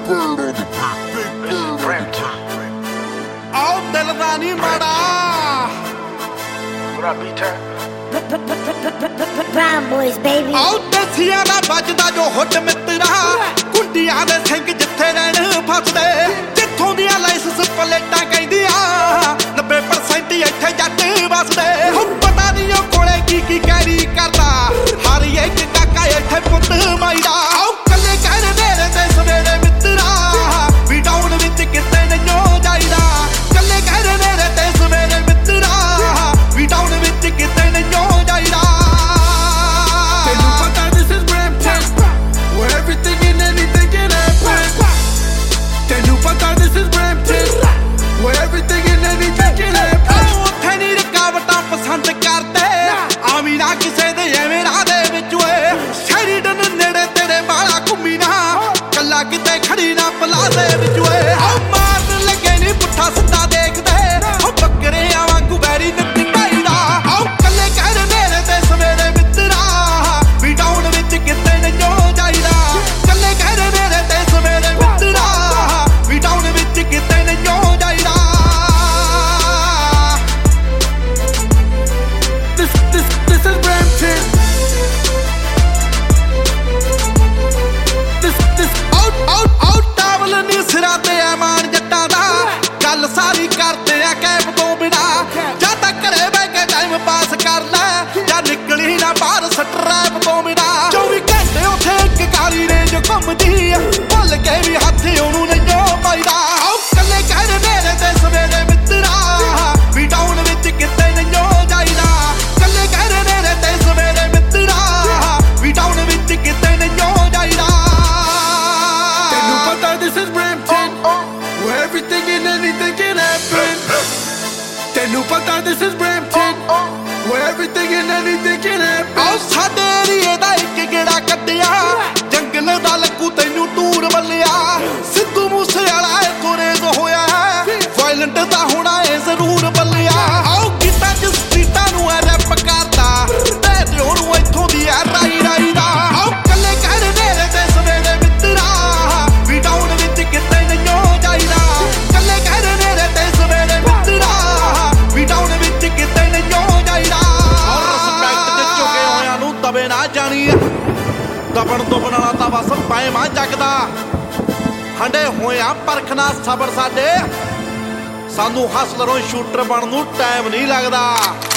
आओ दिल दा नी माड़ा Brown boys, baby. आओ देसियां दा बजदा जो हुट मित्रा कुंडियां दे सिंह जिथे रहन फसदे जिथों दियां लाइसेंस प्लेटां कहंदियां 90% इत्थे जट वसदे हुण पता नहीं ओ कोले की कैरी करदा हर एक काका इत्थे पुੱਤ माईदा आओ कल्ले कहर नेरे ते सवेरे मित्रा भी डाउन विच किते नहीं जाईदा कल्ले कहर नेरे ते सवेरे मित्रा भी डाउन विच किते नहीं जाईदा This is Brampton, where everything and anything can happen. ਉੱਥੇ ਨਹੀਂ ਰੁਕਾਵਟਾਂ ਪਸੰਦ ਕਰਦੇ ਆਵੀਂ ਨਾ ਕਿਸੇ ਦੇ ਐਵੇਂ ਰਾਹ ਦੇ ਵਿੱਚ ਓਏ ਸ਼ੈਰੀਡਨ ਨੇੜੇ ਤੇਰੇ ਵਾਲਾ ਘੁੰਮੀ ਨਾ ਕੱਲਾ ਕਿਤੇ ਖੜੀ ਨਾ ਪਲਾਜ਼ੇ ਵਿੱਚ ਓਏ ਆਹ ਮਾਰਨ ਲੱਗੇ ਨੀ ਪੁੱਠਾ ਸਿੱਧਾ ਦੇਖਦੇ ਉਹ ਬੱਕਰਿਆਂ ਵਾਂਗੂ ਬੈਰੀ ਨਿੱਤੀ ਢਾਈਦਾ ਆਹ ਕੱਲੇ ਕਹਿਰ ਨੇੜੇ ਤੇ ਸਵੇਰੇ ਮਿੱਤਰਾ ਵੀ ਡਾਊਨ ਵਿੱਚ ਕਿਤੇ ਨਹੀਂ ਜਾਈਦਾ ਕੱਲੇ ਕਹਿਰ ਨੇੜੇ ਤੇ ਸਵੇਰੇ ਮਿੱਤਰਾ ਵੀ ਡਾਊਨ ਵਿੱਚ ਕਿਤੇ ਨਹੀਂ ਜਾਈਦਾ This is Brampton. This out towel ਨੀ ਸਿਰਾਂ ਤੇ ਆ ਮਾਨ ਜੱਟਾਂ ਦਾ ਗੱਲ ਸਾਰੀ ਕਰਦੇ ਆ ਕੈਬ ਤੋਂ ਬਿਨਾ ਜਾਂ ਤਾਂ ਘਰੇ ਬਹਿ ਕੇ ਟਾਈਮ ਪਾਸ ਕਰ ਲੈ ਜਾਂ ਨਿਕਲੀ ਨਾ ਬਾਹਰ ਸਟਰੈਪ ਤੋਂ ਬਿਨਾ 24 ਘੰਟੇ ਉੱਥੇ ਇੱਕ ਕਾਲੀ ਰੇਂਜ ਘੁੰਮਦੀ ਆ ਭੁੱਲ ਕੇ ਵੀ ਹੱਥ ਉਹਨੂੰ ਨਹੀਂ ਪਾਈਦਾ ਆਓ ਕੱਲੇ ਕਹਿਰ ਨੇਰੇ ਤੇ ਸਵੇਰੇ ਮਿੱਤਰਾ ਵੀ ਡਾਊਨ ਵਿੱਚ ਕਿਤੇ ਨਹੀਂ ਜਾਈਦਾ ਕੱਲੇ ਕਹਿਰ ਨੇਰੇ ਤੇ ਸਵੇਰੇ ਮਿੱਤਰਾ ਵੀ ਡਾਊਨ ਵਿੱਚ ਕਿਤੇ ਨਹੀਂ ਜਾਈਦਾ ਤੈਨੂੰ ਪਤਾ this is Brampton, where everything and anything can happen. ਤੈਨੂੰ ਪਤਾ this is Brampton, where everything and anything can happen. ਆਓ ਸਾਡੇ ਏਰੀਏ ਦਾ ਇੱਕ ਗੇੜਾ ਕੱਢਿਆ ਜੰਗਲ ਦਾ ਲੱਗੂ ਤੈਨੂੰ ਟੂਰ ਵੱਲਿਆ ਸਿੱਧੂ ਮੂਸੇ ਵਾਲਾ ਇੱਥੋਂ ਰੇਜ਼ ਹੋਇਆ ਵਾਇਲੈਂਟ ਦਾ ਹੋਣਾ ਏ ਜ਼ਰੂਰ ਬੱਲਿਆ ਆਓ ਗੀਤਾਂ ਚ ਸਟਰੀਟਾਂ ਨੂੰ ਐ ਰੈਪ ਕਰਦਾ ਤੇ ਉਹਨੂੰ ਇੱਥੋਂ ਦੀ ਐ ਰਾਈ ਦਾ ਆਓ ਕੱਲੇ ਕਹਿਰ ਨੇਰੇ ਤੇ ਸਵੇਰੇ ਮਿੱਤਰਾ ਵੀ ਡਾਊਨ ਵਿੱਚ ਕਿਤੇ ਨਹੀਂ ਜਾਈਦਾ ਕੱਲੇ ਕਹਿਰ ਨੇਰੇ ਤੇ ਸਵੇਰੇ ਮਿੱਤਰਾ ਵੀ ਡਾਊਨ ਵਿੱਚ ਕਿਤੇ ਨਹੀਂ ਜਾਈਦਾ ਔਰ ਰਿਸਪੈਕਟ ਦੇ ਝੁਕੇ ਹੋਇਆਂ ਨੂੰ ਦਬੇ ਨਾ ਜਾਣੀ ਦਬਣ ਦੁਬਣ ਵਾਲਾ ਤਾਂ ਬਸ ਪੈਮਾ ਜਗਦਾ ਹੰਡੇ ਹੋਇਆ ਪਰਖਣਾ ਸਬਰ ਸਾਡੇ ਸਾਨੂੰ ਹਸਲਰੋਂ ਸ਼ੂਟਰ ਬਣਨ ਨੂੰ ਟਾਈਮ ਨਹੀਂ ਲੱਗਦਾ।